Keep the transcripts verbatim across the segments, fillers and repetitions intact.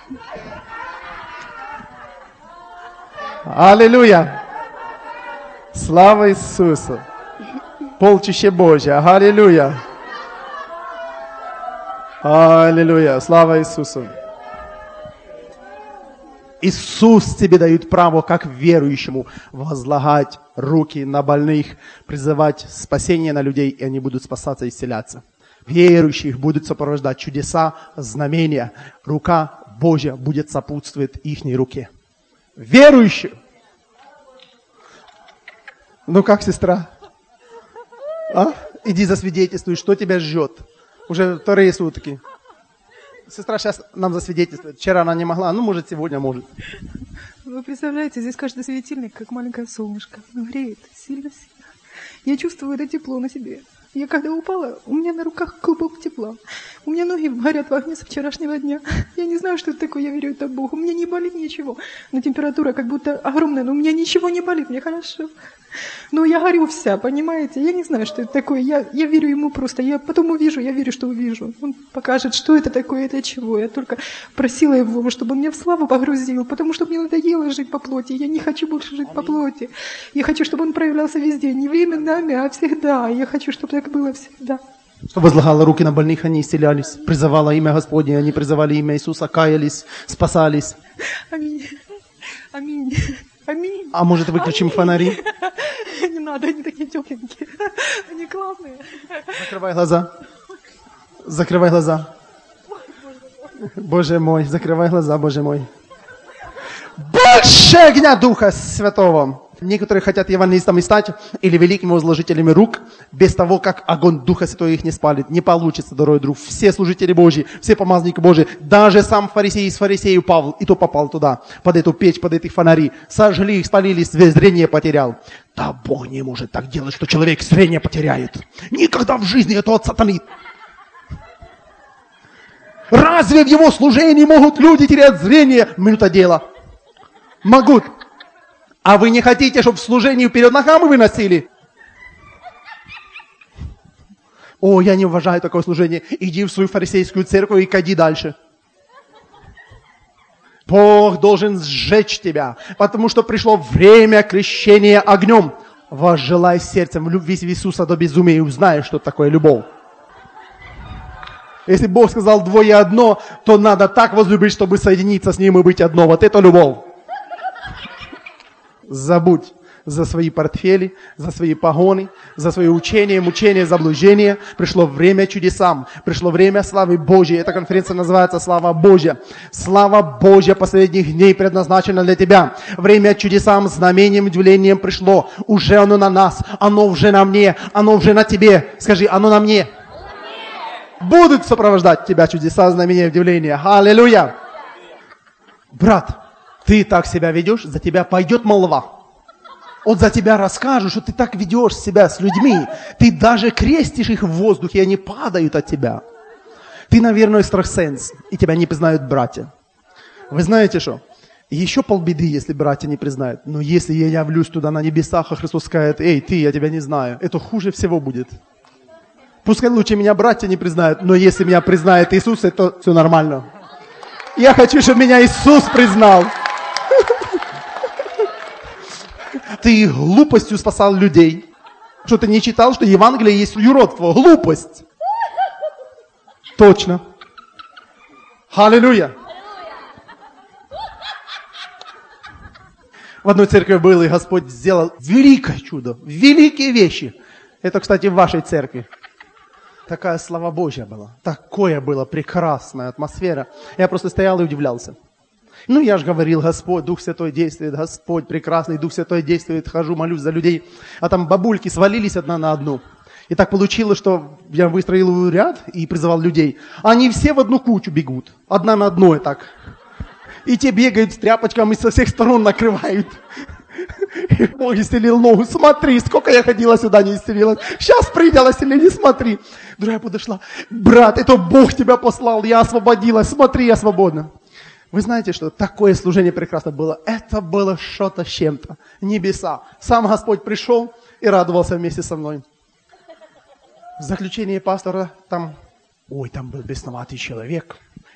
Аллилуйя! Слава Иисусу! Полчище Божье! Аллилуйя! Аллилуйя! Слава Иисусу! Иисус тебе дает право, как верующему, возлагать руки на больных, призывать спасение на людей, и они будут спасаться и исцеляться. Верующих будут сопровождать чудеса, знамения. Рука Божья будет сопутствовать ихней руке. Верующих! Ну как, сестра? А? Иди засвидетельствуй, что тебя ждет. Уже вторые сутки. Сестра сейчас нам засвидетельствует. Вчера она не могла, ну, может, сегодня может. Вы представляете, здесь каждый светильник, как маленькое солнышко. Греет сильно-сильно. Я чувствую это тепло на себе. Я когда упала, у меня на руках клубок тепла. У меня ноги горят в огне со вчерашнего дня. Я не знаю, что это такое, я верю это Богу. У меня не болит ничего. Но температура как будто огромная, но у меня ничего не болит, мне хорошо. Но я горю вся, понимаете? Я не знаю, что это такое. Я, я верю ему просто. Я потом увижу, я верю, что увижу. Он покажет, что это такое, это чего. Я только просила его, чтобы он меня в славу погрузил, потому что мне надоело жить по плоти. Я не хочу больше жить по плоти. Я хочу, чтобы он проявлялся везде. Не временами, а всегда. Я хочу, чтобы так было всегда. Что возлагала руки на больных, они исцелялись. Призывала имя Господне, они призывали имя Иисуса, каялись, спасались. Аминь. Аминь. Аминь. А может, выключим Аминь. Фонари? Не надо, они такие тепленькие. Они классные. Закрывай глаза. Закрывай глаза. Боже мой, закрывай глаза, Боже мой. Больше огня Духа Святого. Некоторые хотят евангелистами стать или великими возложителями рук, без того, как огонь Духа Святого их не спалит. Не получится, дорогой друг. Все служители Божьи, все помазники Божьи, даже сам фарисей из фарисеев Павел, и то попал туда, под эту печь, под эти фонари. Сожгли их, спалили, зрение потерял. Да Бог не может так делать, что человек зрение потеряет. Никогда в жизни это от сатаны. Разве в его служении могут люди терять зрение? Минута дела. Могут. А вы не хотите, чтобы в служении вперед ногами выносили? О, я не уважаю такое служение. Иди в свою фарисейскую церковь и кади дальше. Бог должен сжечь тебя, потому что пришло время крещения огнем. Возжелай сердцем в любви в Иисуса до безумия и узнай, что такое любовь. Если Бог сказал двое одно, то надо так возлюбить, чтобы соединиться с Ним и быть одно. Вот это любовь. Забудь за свои портфели, за свои погоны, за свои учения, мучения, заблуждения. Пришло время чудесам, пришло время славы Божьей. Эта конференция называется «Слава Божья». Слава Божья последних дней предназначена для тебя. Время чудесам, знамением, удивлением пришло. Уже оно на нас, оно уже на мне, оно уже на тебе. Скажи, оно на мне. Будут сопровождать тебя чудеса, знамения, удивления. Аллилуйя! Брат, ты так себя ведешь, за тебя пойдет молва. Вот за тебя расскажут, что ты так ведешь себя с людьми. Ты даже крестишь их в воздухе, и они падают от тебя. Ты, наверное, экстрасенс, и тебя не признают братья. Вы знаете что? Еще полбеды, если братья не признают. Но если я явлюсь туда на небесах, а Христос скажет: эй, ты, я тебя не знаю, это хуже всего будет. Пускай лучше меня братья не признают, но если меня признает Иисус, это все нормально. Я хочу, чтобы меня Иисус признал. Ты глупостью спасал людей. Что ты не читал, что Евангелие есть юродство? Глупость. Точно. Аллилуйя. В одной церкви был, и Господь сделал великое чудо, великие вещи. Это, кстати, в вашей церкви. Такая слава Божья была. Такое было прекрасная атмосфера. Я просто стоял и удивлялся. Ну, я же говорил: Господь, Дух Святой действует, Господь прекрасный, Дух Святой действует, хожу, молюсь за людей. А там бабульки свалились одна на одну. И так получилось, что я выстроил ряд и призывал людей. Они все в одну кучу бегут. Одна на одной так. И те бегают с тряпочками, со всех сторон накрывают. И Бог исцелил ногу. Смотри, сколько я ходила сюда, не исцелилась. Сейчас приняла исцеление, смотри. Другая подошла: брат, это Бог тебя послал, я освободилась, смотри, я свободна. Вы знаете, что такое служение прекрасно было? Это было что-то с чем-то. Небеса. Сам Господь пришел и радовался вместе со мной. В заключение пастора там, ой, там был бесноватый человек.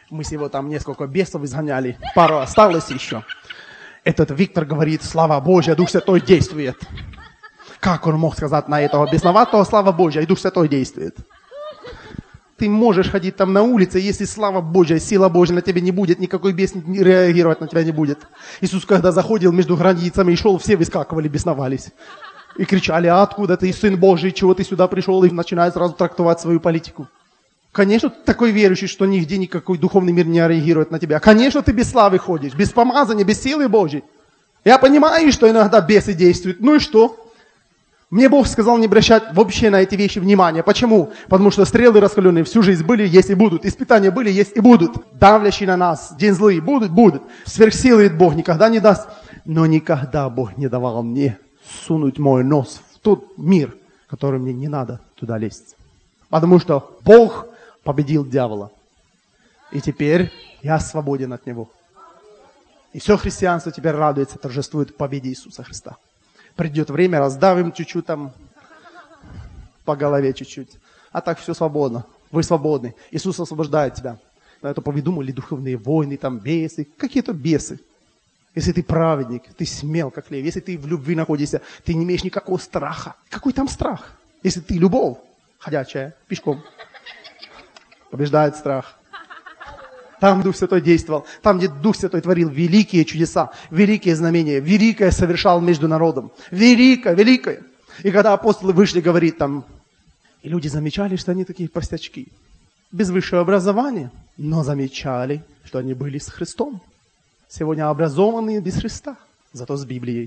Мы с его там несколько бесов изгоняли, пару осталось еще. Этот Виктор говорит, слава Божья, Дух Святой действует. Как он мог сказать на этого бесноватого, слава Божья, и Дух Святой действует? Ты можешь ходить там на улице, если слава Божья, сила Божья на тебе не будет, никакой бес реагировать на тебя не будет. Иисус, когда заходил между границами и шел, все выскакивали, бесновались. И кричали, а откуда ты, Сын Божий, чего ты сюда пришел, и начинают сразу трактовать свою политику. Конечно, ты такой верующий, что нигде никакой духовный мир не реагирует на тебя. Конечно, ты без славы ходишь, без помазания, без силы Божьей. Я понимаю, что иногда бесы действуют. Ну и что? Мне Бог сказал не обращать вообще на эти вещи внимания. Почему? Потому что стрелы раскаленные всю жизнь были, есть и будут. Испытания были, есть и будут. Давлящие на нас, день злый, будут, будут. Сверхсилы Бог никогда не даст. Но никогда Бог не давал мне сунуть мой нос в тот мир, который мне не надо туда лезть. Потому что Бог победил дьявола. И теперь я свободен от него. И все христианство теперь радуется, торжествует в победе Иисуса Христа. Придет время, раздавим чуть-чуть там, по голове чуть-чуть. А так все свободно. Вы свободны. Иисус освобождает тебя. На это повидумали духовные войны, там бесы. Какие-то бесы. Если ты праведник, ты смел, как лев. Если ты в любви находишься, ты не имеешь никакого страха. Какой там страх? Если ты любовь, ходячая, пешком, побеждает страх. Там Дух Святой действовал. Там, где Дух Святой творил великие чудеса, великие знамения, великое совершал между народом. Великое, великое. И когда апостолы вышли, говорит там, и люди замечали, что они такие простячки, без высшего образования, но замечали, что они были с Христом. Сегодня образованные без Христа, зато с Библией.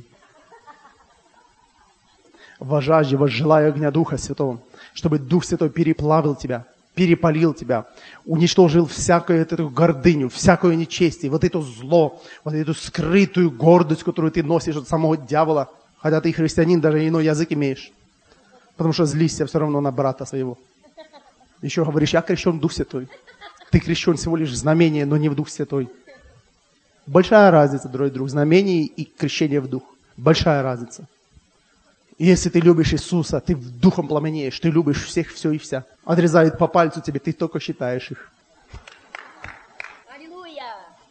Вожажде, возжелаю огня Духа Святого, чтобы Дух Святой переплавил тебя, перепалил тебя, уничтожил всякую эту гордыню, всякое нечестие, вот это зло, вот эту скрытую гордость, которую ты носишь от самого дьявола, хотя ты христианин, даже иной язык имеешь, потому что злишься все равно на брата своего. Еще говоришь, я крещен в Дух Святой. Ты крещен всего лишь в знамение, но не в Дух Святой. Большая разница, дорогой друг, знамение и крещение в Дух. Большая разница. И если ты любишь Иисуса, ты в духом пламенеешь, ты любишь всех, все и вся. Отрезают по пальцу тебе, ты только считаешь их. Аллилуйя!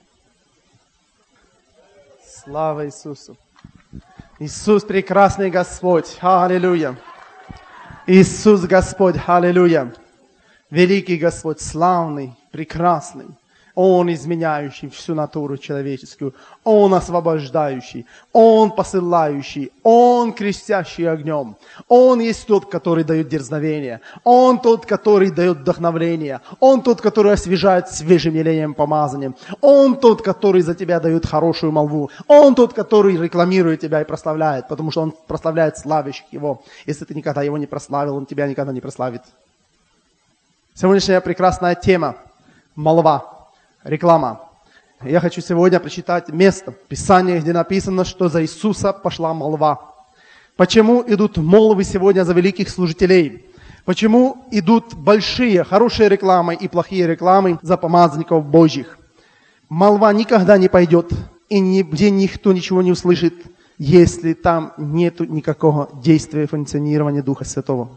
Слава Иисусу! Иисус прекрасный Господь! Аллилуйя! Иисус Господь! Аллилуйя! Великий Господь, славный, прекрасный. Он изменяющий всю натуру человеческую. Он освобождающий. Он посылающий. Он крестящий огнем. Он есть тот, который дает дерзновение. Он тот, который дает вдохновление. Он тот, который освежает свежим елеем помазанием. Он тот, который за тебя дает хорошую молву. Он тот, который рекламирует тебя и прославляет, потому что он прославляет славящих его. Если ты никогда его не прославил, он тебя никогда не прославит. Сегодняшняя прекрасная тема – молва. Реклама. Я хочу сегодня прочитать место в Писании, где написано, что за Иисуса пошла молва. Почему идут молвы сегодня за великих служителей? Почему идут большие, хорошие рекламы и плохие рекламы за помазанников Божьих? Молва никогда не пойдет, и нигде никто ничего не услышит, если там нет никакого действия, функционирования Духа Святого.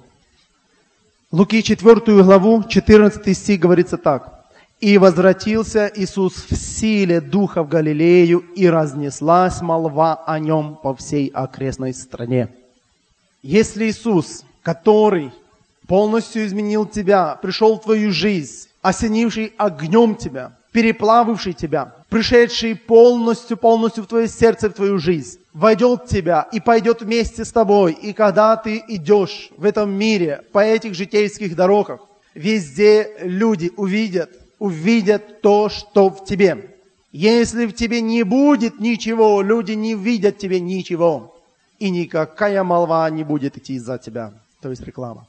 Луки четвёртую главу, четырнадцатый стих говорится так. «И возвратился Иисус в силе Духа в Галилею, и разнеслась молва о нем по всей окрестной стране». Если Иисус, который полностью изменил тебя, пришел в твою жизнь, осенивший огнем тебя, переплавивший тебя, пришедший полностью, полностью в твое сердце, в твою жизнь, войдет в тебя и пойдет вместе с тобой, и когда ты идешь в этом мире, по этих житейских дорогах, везде люди увидят, увидят то, что в тебе. Если в тебе не будет ничего, люди не видят в тебе ничего. И никакая молва не будет идти за тебя. То есть реклама.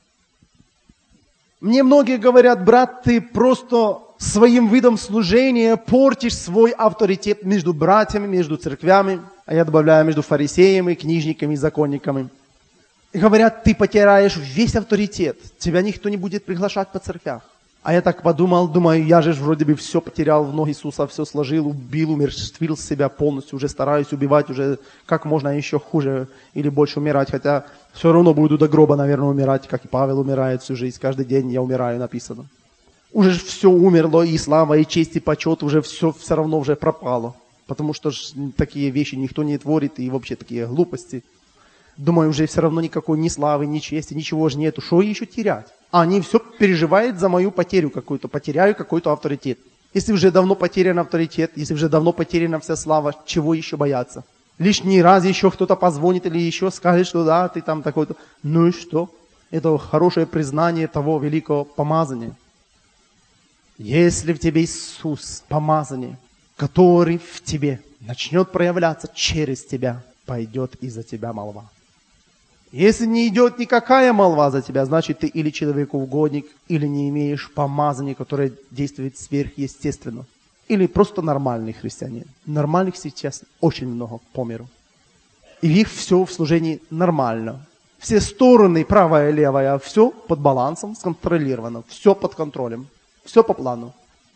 Мне многие говорят, брат, ты просто своим видом служения портишь свой авторитет между братьями, между церквями. А я добавляю, между фарисеями, книжниками и законниками. И говорят, ты потеряешь весь авторитет. Тебя никто не будет приглашать по церквях. А я так подумал, думаю, я же вроде бы все потерял в ног Иисуса, все сложил, убил, умерщвил себя полностью, уже стараюсь убивать, уже как можно еще хуже или больше умирать, хотя все равно буду до гроба, наверное, умирать, как и Павел умирает всю жизнь, каждый день я умираю, написано. Уже все умерло, и слава, и честь, и почет, уже все все равно уже пропало. Потому что ж такие вещи никто не творит, и вообще такие глупости. Думаю, уже все равно никакой ни славы, ни чести, ничего же нету. Что еще терять? А они все переживают за мою потерю какую-то, потеряю какой-то авторитет. Если уже давно потерян авторитет, если уже давно потеряна вся слава, чего еще бояться? Лишний раз еще кто-то позвонит или еще скажет, что да, ты там такой-то. Ну и что? Это хорошее признание того великого помазания. Если в тебе Иисус, помазание, который в тебе начнет проявляться через тебя, пойдет и за тебя молва. Если не идет никакая молва за тебя, значит ты или человекоугодник, или не имеешь помазания, которое действует сверхъестественно. Или просто нормальный христианин. Нормальных сейчас очень много по миру. И их все в служении нормально. Все стороны, правая и левая, все под балансом, сконтролировано, все под контролем, все по плану.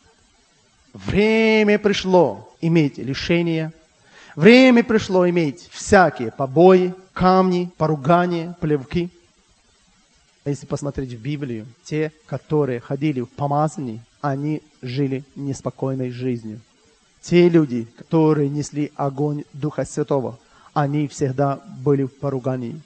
Время пришло иметь лишения. Время пришло иметь всякие побои, камни, поругания, плевки. А если посмотреть в Библию, те, которые ходили в помазании, они жили неспокойной жизнью. Те люди, которые несли огонь Духа Святого, они всегда были в поругании.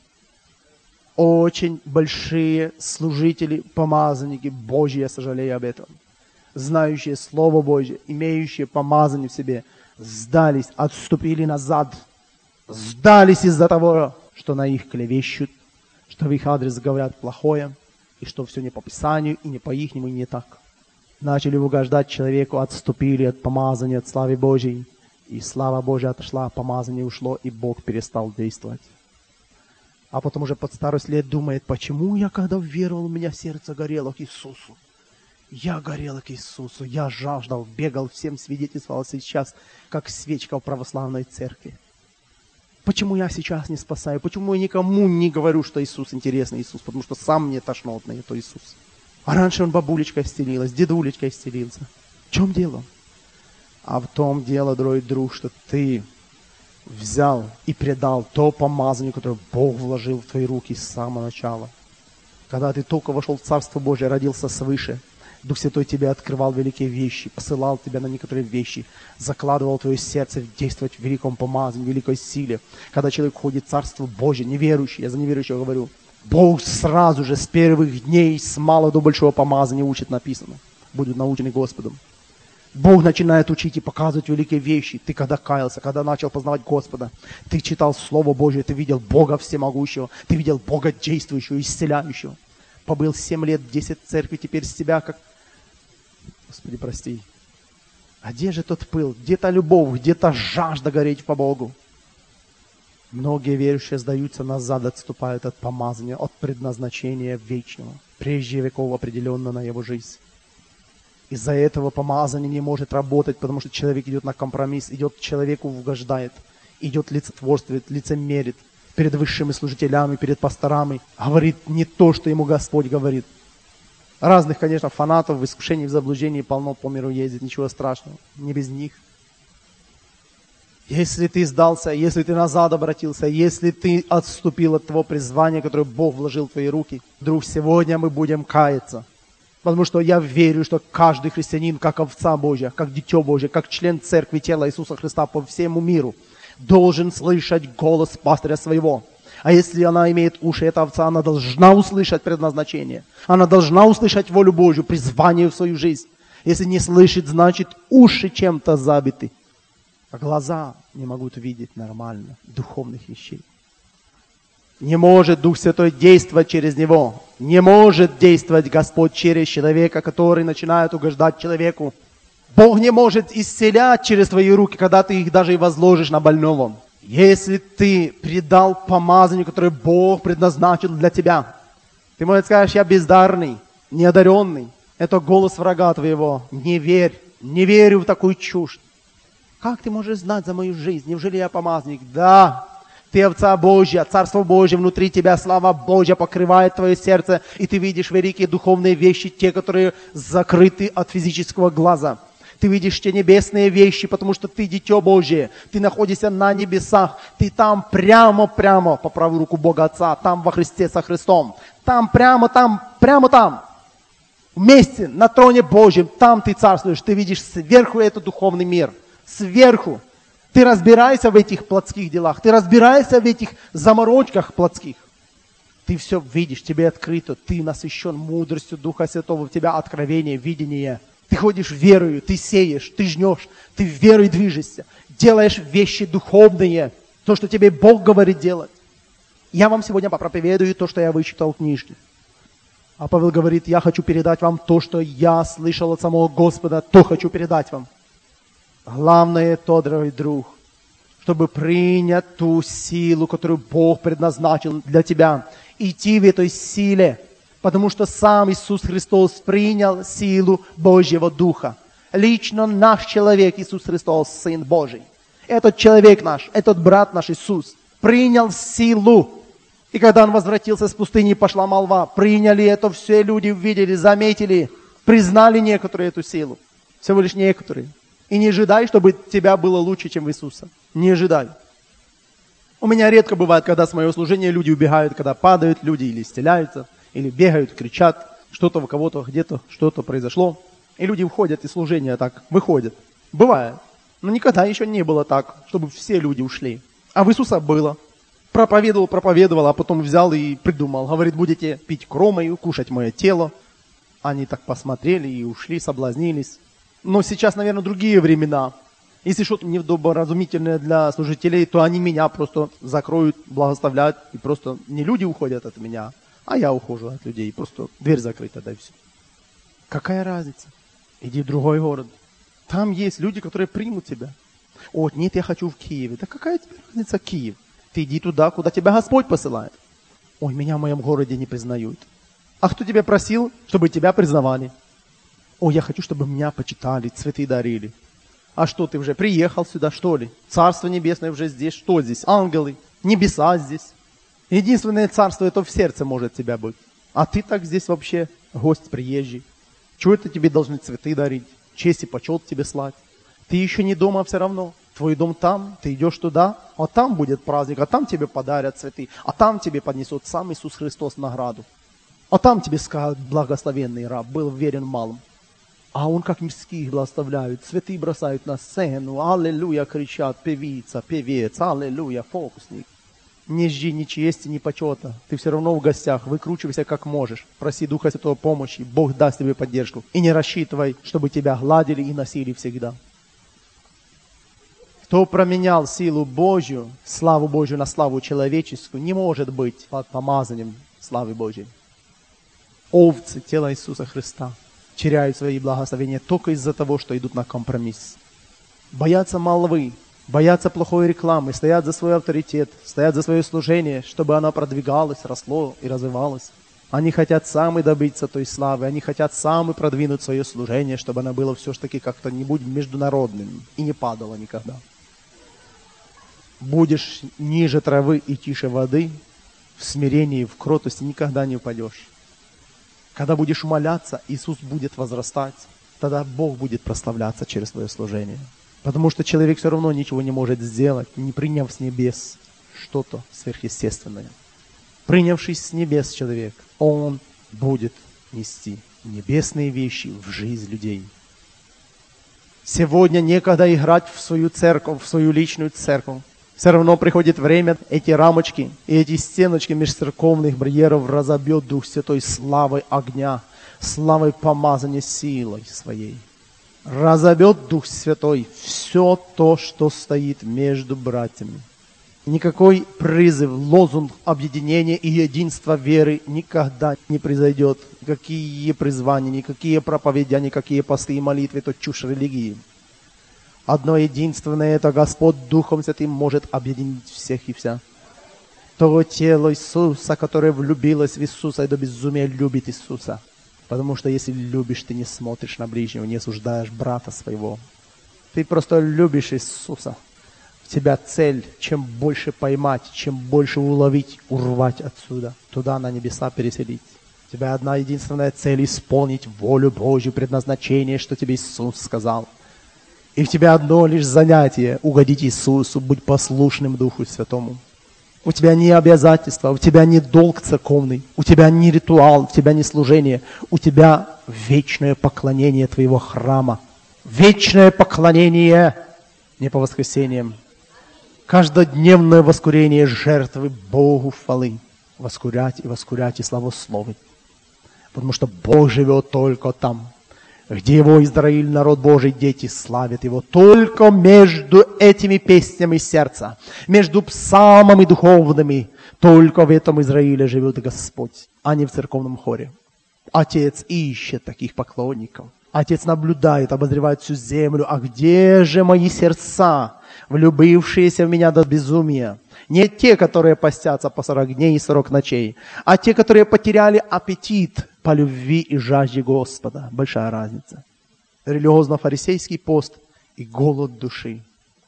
Очень большие служители, помазанники Божьи, я сожалею об этом, знающие Слово Божье, имеющие помазание в себе, сдались, отступили назад, сдались из-за того, что на их клевещут, что в их адрес говорят плохое, и что все не по Писанию, и не по-ихнему, и не так. Начали угождать человеку, отступили от помазания, от славы Божьей, и слава Божья отошла, помазание ушло, и Бог перестал действовать. А потом уже под старость лет думает, почему я, когда веровал, у меня сердце горело к Иисусу. Я горел к Иисусу, я жаждал, бегал, всем свидетельствовал сейчас, как свечка в православной церкви. Почему я сейчас не спасаю? Почему я никому не говорю, что Иисус интересный Иисус? Потому что сам мне тошнотный, это Иисус. А раньше он бабулечкой стелилась, дедулечкой стелился. В чем дело? А в том дело, дорогой друг, что ты взял и предал то помазание, которое Бог вложил в твои руки с самого начала. Когда ты только вошел в Царство Божие, родился свыше, Дух Святой тебе открывал великие вещи, посылал тебя на некоторые вещи, закладывал твое сердце действовать в великом помазании, в великой силе. Когда человек входит в Царство Божие, неверующий, я за неверующего говорю, Бог сразу же с первых дней, с малого до большого помазания учит, написано. Будут научены Господом. Бог начинает учить и показывать великие вещи. Ты когда каялся, когда начал познавать Господа, ты читал Слово Божие, ты видел Бога всемогущего, ты видел Бога действующего, исцеляющего. Побыл семь лет, десять в церкви, теперь с тебя как... Господи, прости. А где же тот пыл? Где та любовь? Где та жажда гореть по Богу? Многие верующие сдаются назад, отступают от помазания, от предназначения вечного, прежде веков определенно на его жизнь. Из-за этого помазание не может работать, потому что человек идет на компромисс, идет человеку угождает, идет лицетворствует, лицемерит перед высшими служителями, перед пасторами, говорит не то, что ему Господь говорит. Разных, конечно, фанатов в искушении, в заблуждении полно по миру ездит, ничего страшного, не без них. Если ты сдался, если ты назад обратился, если ты отступил от того призвания, которое Бог вложил в твои руки, друг, сегодня мы будем каяться. Потому что я верю, что каждый христианин, как овца Божья, как дитё Божье, как член церкви тела Иисуса Христа по всему миру, должен слышать голос пастыря своего. А если она имеет уши, эта овца, она должна услышать предназначение. Она должна услышать волю Божью, призвание в свою жизнь. Если не слышит, значит уши чем-то забиты. А глаза не могут видеть нормально духовных вещей. Не может Дух Святой действовать через него. Не может действовать Господь через человека, который начинает угождать человеку. Бог не может исцелять через твои руки, когда ты их даже и возложишь на больного. Если ты предал помазанию, которое Бог предназначил для тебя, ты, может, скажешь, я бездарный, неодаренный. Это голос врага твоего. Не верь, не верю в такую чушь. Как ты можешь знать за мою жизнь? Неужели я помазанник? Да, ты овца Божья, Царство Божье внутри тебя, слава Божья покрывает твое сердце, и ты видишь великие духовные вещи, те, которые закрыты от физического глаза. Ты видишь те небесные вещи, потому что ты дитё Божие, ты находишься на небесах, ты там прямо-прямо по правую руку Бога Отца, там во Христе со Христом, там прямо там, прямо там. Вместе на троне Божьем, там ты царствуешь, ты видишь сверху этот духовный мир. Сверху. Ты разбираешься в этих плотских делах, ты разбираешься в этих заморочках плотских. Ты все видишь, тебе открыто, ты насыщен мудростью Духа Святого, у тебя откровение, видение. Ты ходишь верою, ты сеешь, ты жнешь, ты верой движешься, делаешь вещи духовные, то, что тебе Бог говорит делать. Я вам сегодня попроповедую то, что я вычитал в книжке. А Павел говорит, я хочу передать вам то, что я слышал от самого Господа, то хочу передать вам. Главное то, дорогой друг, чтобы принять ту силу, которую Бог предназначил для тебя, идти в этой силе, потому что сам Иисус Христос принял силу Божьего Духа. Лично наш человек Иисус Христос, Сын Божий. Этот человек наш, этот брат наш Иисус, принял силу. И когда Он возвратился с пустыни, пошла молва. Приняли это все люди, увидели, заметили, признали некоторые эту силу. Всего лишь некоторые. И не ожидай, чтобы тебя было лучше, чем в Иисуса. Не ожидай. У меня редко бывает, когда с моего служения люди убегают, когда падают люди или исцеляются, или бегают, кричат, что-то у кого-то где-то что-то произошло. И люди уходят из служения так, выходят. Бывает. Но никогда еще не было так, чтобы все люди ушли. А в Иисуса было. Проповедовал, проповедовал, а потом взял и придумал. Говорит, будете пить кровь мою, кушать мое тело. Они так посмотрели и ушли, соблазнились. Но сейчас, наверное, другие времена. Если что-то недобразумительное для служителей, то они меня просто закроют, благословляют. И просто не люди уходят от меня, а я ухожу от людей. Просто дверь закрыта, да и все. Какая разница? Иди в другой город. Там есть люди, которые примут тебя. О, нет, я хочу в Киеве. Да какая тебе разница Киев? Ты иди туда, куда тебя Господь посылает. Ой, меня в моем городе не признают. А кто тебя просил, чтобы тебя признавали? О, я хочу, чтобы меня почитали, цветы дарили. А что, ты уже приехал сюда, что ли? Царство небесное уже здесь. Что здесь? Ангелы, небеса здесь. Единственное царство, это в сердце может тебя быть. А ты так здесь вообще гость приезжий. Чего это тебе должны цветы дарить? Честь и почет тебе слать? Ты еще не дома все равно. Твой дом там, ты идешь туда, а там будет праздник, а там тебе подарят цветы, а там тебе поднесут сам Иисус Христос награду. А там тебе скажут, благословенный раб, был верен малым. А он как мирских благословляют, цветы бросают на сцену, аллилуйя кричат, певица, певец, аллилуйя, фокусник. Не жди ни чести, ни почета, ты все равно в гостях, выкручивайся как можешь, проси Духа Святого помощи, Бог даст тебе поддержку. И не рассчитывай, чтобы тебя гладили и носили всегда. Кто променял силу Божью, славу Божью на славу человеческую, не может быть под помазанием славы Божьей. Овцы тела Иисуса Христа теряют свои благословения только из-за того, что идут на компромисс. Боятся молвы, боятся плохой рекламы, стоят за свой авторитет, стоят за свое служение, чтобы оно продвигалось, росло и развивалось. Они хотят сами добиться той славы, они хотят сами продвинуть свое служение, чтобы оно было все-таки как-то не будь международным и не падало никогда. Будешь ниже травы и тише воды, в смирении, в кротости никогда не упадешь. Когда будешь умоляться, Иисус будет возрастать, тогда Бог будет прославляться через твое служение. Потому что человек все равно ничего не может сделать, не приняв с небес что-то сверхъестественное. Принявший с небес человек, он будет нести небесные вещи в жизнь людей. Сегодня некогда играть в свою церковь, в свою личную церковь. Все равно приходит время, эти рамочки и эти стеночки межцерковных барьеров разобьет Дух Святой славой огня, славой помазания силой своей. Разобьет Дух Святой все то, что стоит между братьями. Никакой призыв, лозунг объединения и единства веры никогда не произойдет. Никакие призвания, никакие проповеди, никакие посты и молитвы – это чушь религии. Одно единственное – это Господь Духом Святым может объединить всех и вся. То тело Иисуса, которое влюбилось в Иисуса и до безумия любит Иисуса. Потому что если любишь, ты не смотришь на ближнего, не осуждаешь брата своего. Ты просто любишь Иисуса. У тебя цель, чем больше поймать, чем больше уловить, урвать отсюда, туда на небеса переселить. У тебя одна единственная цель – исполнить волю Божью, предназначение, что тебе Иисус сказал. И у тебя одно лишь занятие – угодить Иисусу, быть послушным Духу Святому. У тебя не обязательства, у тебя не долг церковный, у тебя не ритуал, у тебя не служение, у тебя вечное поклонение твоего храма. Вечное поклонение, не по воскресеньям. Каждодневное воскурение жертвы Богу хвалы. Воскурять и воскурять и славословить. Потому что Бог живет только там, где Его Израиль, народ Божий, дети славят Его. Только между этими песнями сердца, между псалмами духовными, только в этом Израиле живет Господь, а не в церковном хоре. Отец ищет таких поклонников. Отец наблюдает, обозревает всю землю. А где же мои сердца, влюбившиеся в меня до безумия? Не те, которые постятся по сорок дней и сорок ночей, а те, которые потеряли аппетит по любви и жажде Господа. Большая разница. Религиозно-фарисейский пост и голод души.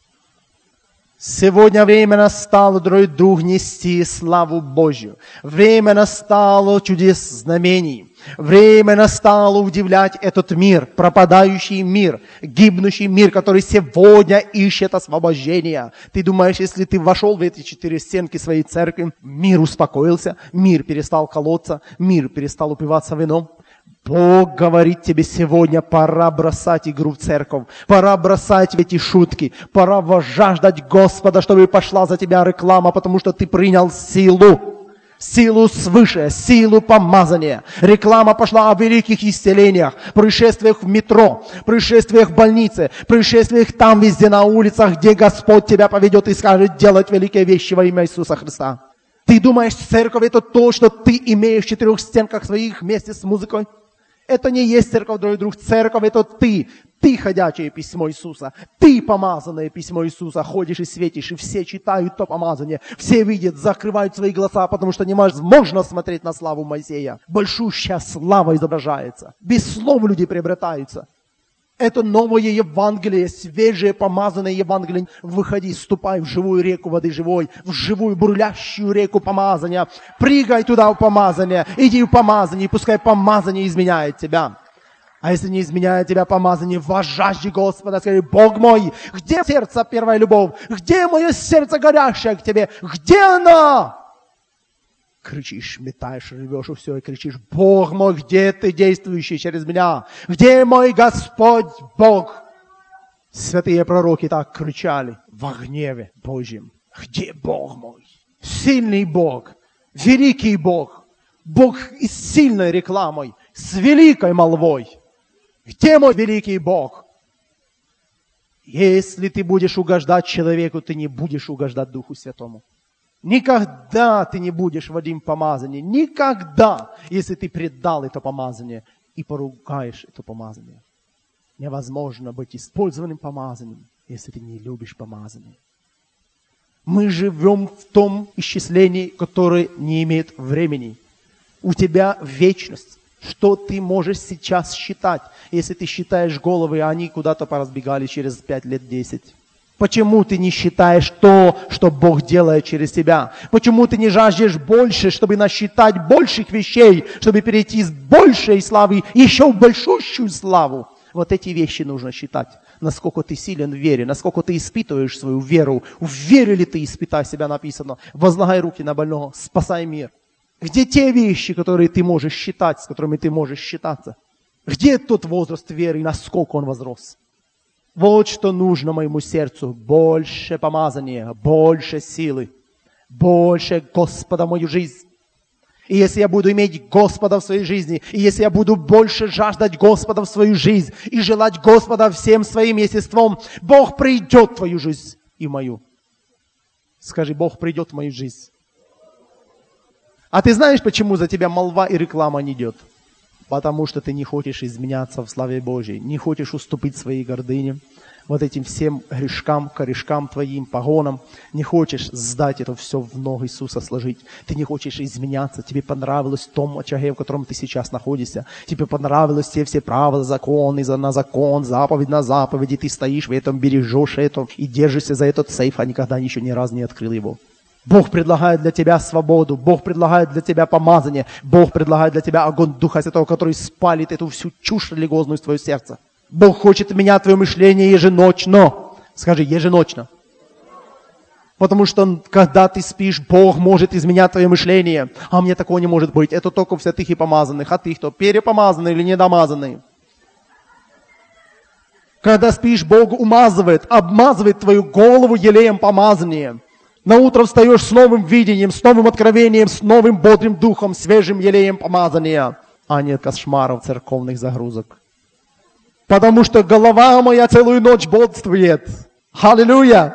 Сегодня время настало, дорогой друг, нести славу Божью. Время настало чудес знамений. Время настало удивлять этот мир, пропадающий мир, гибнущий мир, который сегодня ищет освобождения. Ты думаешь, если ты вошел в эти четыре стенки своей церкви, мир успокоился, мир перестал колоться, мир перестал упиваться вином? Бог говорит тебе сегодня, пора бросать игру в церковь, пора бросать эти шутки, пора возжаждать Господа, чтобы пошла за тебя реклама, потому что ты принял силу, силу свыше, силу помазания. Реклама пошла о великих исцелениях, происшествиях в метро, происшествиях в больнице, происшествиях там везде на улицах, где Господь тебя поведет и скажет делать великие вещи во имя Иисуса Христа. Ты думаешь, церковь это то, что ты имеешь в четырех стенках своих вместе с музыкой? Это не есть церковь, дорогой друг. Церковь это ты. Ты ходячее письмо Иисуса. Ты помазанное письмо Иисуса. Ходишь и светишь, и все читают то помазание. Все видят, закрывают свои глаза, потому что невозможно смотреть на славу Моисея. Большущая слава изображается. Без слов люди приобретаются. Это новое Евангелие, свежее помазанное Евангелие. Выходи, ступай в живую реку воды живой, в живую бурлящую реку помазания. Прыгай туда в помазание, иди в помазание, пускай помазание изменяет тебя. А если не изменяет тебя помазание, возжажди Господа, скажи: Бог мой, где сердце первая любовь? Где мое сердце горящее к тебе? Где оно? Кричишь, метаешь, рвешь и все, и кричишь: Бог мой, где ты действующий через меня? Где мой Господь Бог? Святые пророки так кричали во гневе Божьем. Где Бог мой? Сильный Бог, великий Бог, Бог и с сильной рекламой, с великой молвой. Где мой великий Бог? Если ты будешь угождать человеку, ты не будешь угождать Духу Святому. Никогда ты не будешь Вадим помазание. Никогда, если ты предал это помазание и поругаешь это помазание. Невозможно быть использованным помазанием, если ты не любишь помазание. Мы живем в том исчислении, которое не имеет времени. У тебя вечность. Что ты можешь сейчас считать, если ты считаешь головы, а они куда-то поразбегались через пять лет, десять? Почему ты не считаешь то, что Бог делает через тебя? Почему ты не жаждешь больше, чтобы насчитать больших вещей, чтобы перейти с большей славы еще в большущую славу? Вот эти вещи нужно считать. Насколько ты силен в вере, насколько ты испытываешь свою веру. В вере ли ты, испытай себя, написано. Возлагай руки на больного, спасай мир. Где те вещи, которые ты можешь считать, с которыми ты можешь считаться? Где тот возраст веры и насколько он возрос? Вот что нужно моему сердцу. Больше помазания, больше силы, больше Господа в мою жизнь. И если я буду иметь Господа в своей жизни, и если я буду больше жаждать Господа в свою жизнь, и желать Господа всем своим естеством, Бог придет в твою жизнь и в мою. Скажи: Бог придет в мою жизнь. А ты знаешь, почему за тебя молва и реклама не идет? Потому что ты не хочешь изменяться в славе Божьей, не хочешь уступить своей гордыне, вот этим всем грешкам, корешкам твоим, погонам, не хочешь сдать это все в ноги Иисуса сложить. Ты не хочешь изменяться, тебе понравилось в том очаге, в котором ты сейчас находишься. Тебе понравилось те все правила, законы на закон, заповедь на заповедь, и ты стоишь в этом, бережешь это и держишься за этот сейф, а никогда еще ни разу не открыл его. Бог предлагает для тебя свободу, Бог предлагает для тебя помазание, Бог предлагает для тебя огонь Духа Святого, который спалит эту всю чушь религиозную в твое сердце. Бог хочет менять твое мышление еженочно. Скажи: еженочно. Потому что, когда ты спишь, Бог может изменять твое мышление. А мне такого не может быть. Это только у святых и помазанных. А ты кто? Перепомазанный или недомазанный? Когда спишь, Бог умазывает, обмазывает твою голову елеем помазания. На утро встаешь с новым видением, с новым откровением, с новым бодрым духом, свежим елеем помазания. А нет кошмаров церковных загрузок. Потому что голова моя целую ночь бодрствует. Аллилуйя!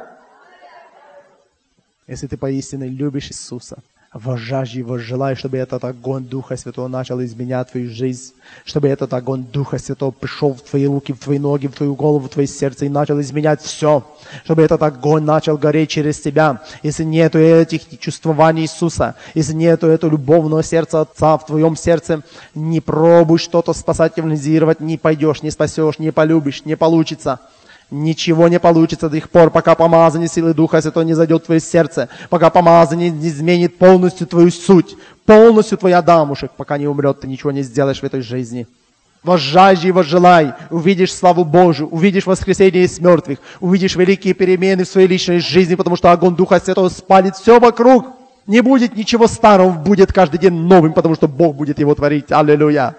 Если ты поистине любишь Иисуса, возжажди, возжелай, чтобы этот огонь Духа Святого начал изменять твою жизнь, чтобы этот огонь Духа Святого пришел в твои руки, в твои ноги, в твою голову, в твое сердце и начал изменять все, чтобы этот огонь начал гореть через тебя. Если нету этих чувствований Иисуса, если нету этого любовного сердца Отца в твоем сердце, не пробуй что-то спасать, евангелизировать, не пойдешь, не спасешь, не полюбишь, не получится. Ничего не получится до тех пор, пока помазание силы Духа Святого не зайдет в твое сердце, пока помазание не изменит полностью твою суть, полностью твой Адамушек, пока не умрет, ты ничего не сделаешь в этой жизни. Возжажди и возжелай, увидишь славу Божию, увидишь воскресение из мертвых, увидишь великие перемены в своей личной жизни, потому что огонь Духа Святого спалит все вокруг. Не будет ничего старого, будет каждый день новым, потому что Бог будет его творить. Аллилуйя!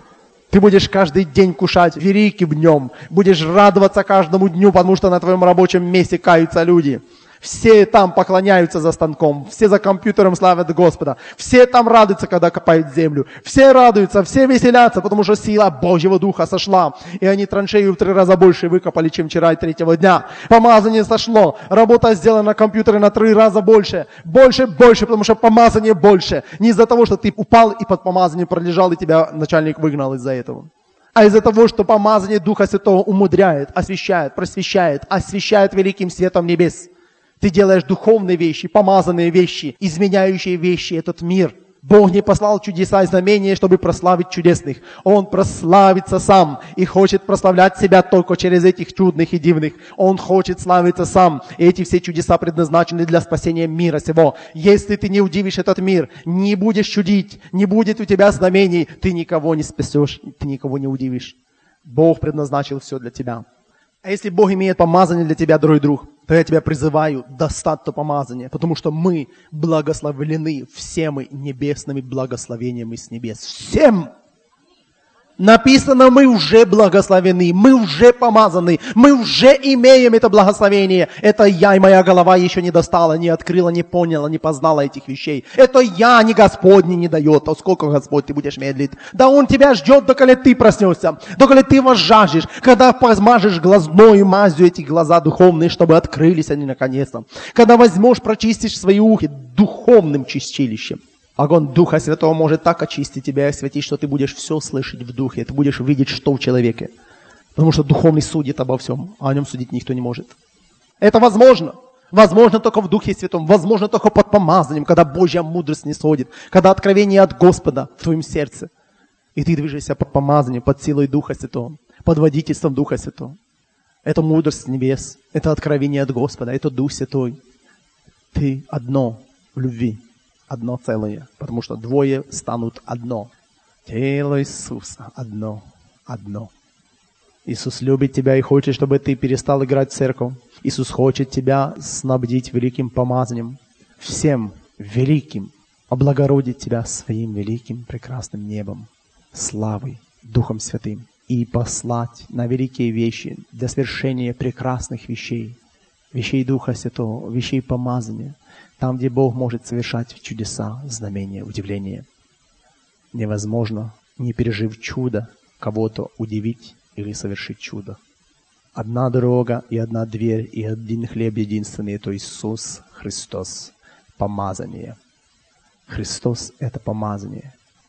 Ты будешь каждый день кушать великим днем. Будешь радоваться каждому дню, потому что на твоем рабочем месте каются люди. Все там поклоняются за станком. Все за компьютером славят Господа. Все там радуются, когда копают землю. Все радуются, все веселятся, потому что сила Божьего Духа сошла. И они траншею в три раза больше выкопали, чем вчера и третьего дня. Помазание сошло. Работа сделана на компьютере на три раза больше. Больше, больше, потому что помазание больше. Не из-за того, что ты упал и под помазанием пролежал, и тебя начальник выгнал из-за этого. А из-за того, что помазание Духа Святого умудряет, освещает, просвещает, освещает великим светом небес. Ты делаешь духовные вещи, помазанные вещи, изменяющие вещи, этот мир. Бог не послал чудеса и знамения, чтобы прославить чудесных. Он прославится сам и хочет прославлять себя только через этих чудных и дивных. Он хочет славиться сам. И эти все чудеса предназначены для спасения мира сего. Если ты не удивишь этот мир, не будешь чудить, не будет у тебя знамений, ты никого не спасешь, ты никого не удивишь. Бог предназначил все для тебя. А если Бог имеет помазание для тебя, дорогой друг, то я тебя призываю достать то помазание, потому что мы благословлены всеми небесными благословениями с небес. Всем! Написано, мы уже благословены, мы уже помазаны, мы уже имеем это благословение. Это я и моя голова еще не достала, не открыла, не поняла, не познала этих вещей. Это я, не Господь не дает. А сколько, Господь, ты будешь медлить? Да Он тебя ждет, доколе ты проснешься, доколе ты возжажешь, когда помажешь глазной мазью эти глаза духовные, чтобы открылись они наконец-то. Когда возьмешь, прочистишь свои ухи духовным чистилищем. Огонь Духа Святого может так очистить тебя и осветить, что ты будешь все слышать в Духе, ты будешь видеть, что в человеке. Потому что Духовный судит обо всем, а о нем судить никто не может. Это возможно. Возможно только в Духе Святом, возможно только под помазанием, когда Божья мудрость не сходит, когда откровение от Господа в твоем сердце. И ты движешься под помазанием, под силой Духа Святого, под водительством Духа Святого. Это мудрость с небес, это откровение от Господа, это Дух Святой. Ты одно в любви. Одно целое, потому что двое станут одно. Тело Иисуса одно, одно. Иисус любит тебя и хочет, чтобы ты перестал играть в церковь. Иисус хочет тебя снабдить великим помазанием, всем великим, облагородить тебя своим великим прекрасным небом, славой, Духом Святым и послать на великие вещи для свершения прекрасных вещей, вещей Духа Святого, вещей помазания. Там, где Бог может совершать чудеса, знамения, удивления. Невозможно, не пережив чудо, кого-то удивить или совершить чудо. Одна дорога и одна дверь, и один хлеб единственный, это Иисус Христос. Помазание. Христос – это помазание.